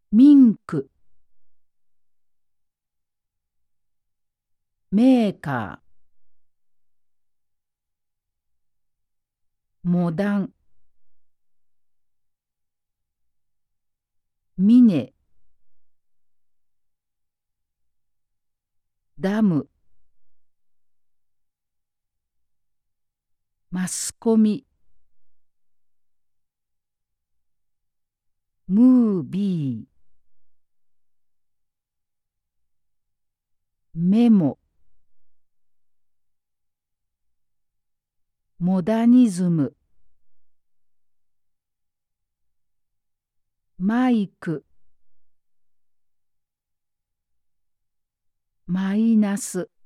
ミンク、メーカー、モダン、ミネ、ダム、マスコミ、ムービー、メモ、モダニズム、マイク、マイナス。